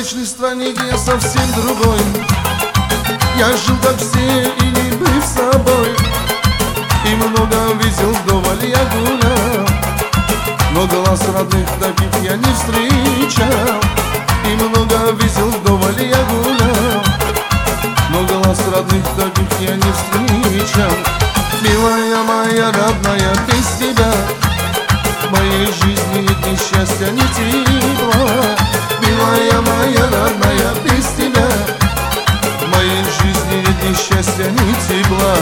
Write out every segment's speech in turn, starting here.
вечной стране, где я совсем другой. Я жил как все и не был собой, и много видел вдоволь я гулял, но глаз родных таких я не встречал. И много видел вдоволь я гулял, но глаз родных таких я не встречал. Милая моя родная, без тебя в моей жизни нет ни счастья, ни тепла. Милая моя родная, без тебя в моей жизни нет ни счастья, ни тепла.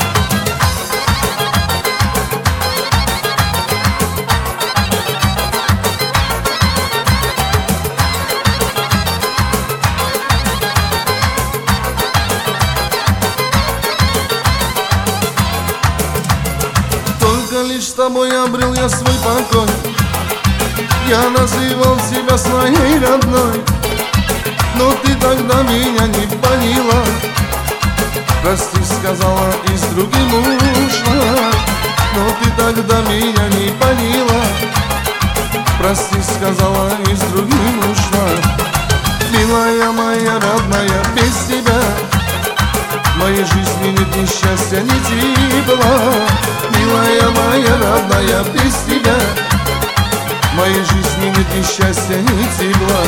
Только лишь с тобой обрел я свой покой. Я называл себя своей родной, но ты тогда меня не поняла. Прости, сказала, и с другим ушла, но ты тогда меня не поняла. Прости, сказала, и с другим ушла. Милая моя родная, без тебя в моей жизни нет ни счастья, ни тепла. Милая моя родная, без тебя в моей жизни нет ни счастья, ни тепла.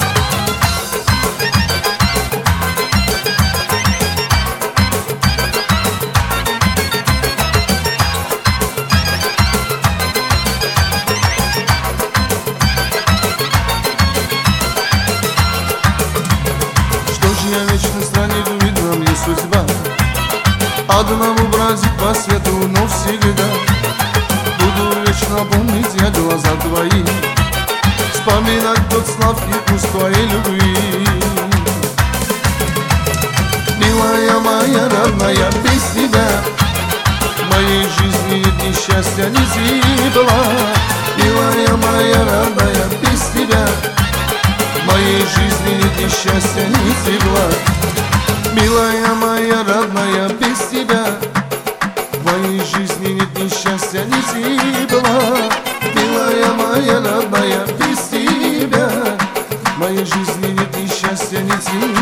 Что ж я в вечной стране, видно мне судьба, одному бродить по свету, но всегда буду вечно помнить я глаза твои, вспоминать тот сладкий вкус твоей любви. Милая моя родная, без тебя в моей жизни нет ни счастья, ни тепла. Милая моя родная, без тебя в моей жизни нет ни счастья, ни тепла. Милая моя родная, без тебя в моей жизни нет ни счастья, ни тепла. Милая моя родная, без тебя в моей жизни нет ни счастья, ни тепла.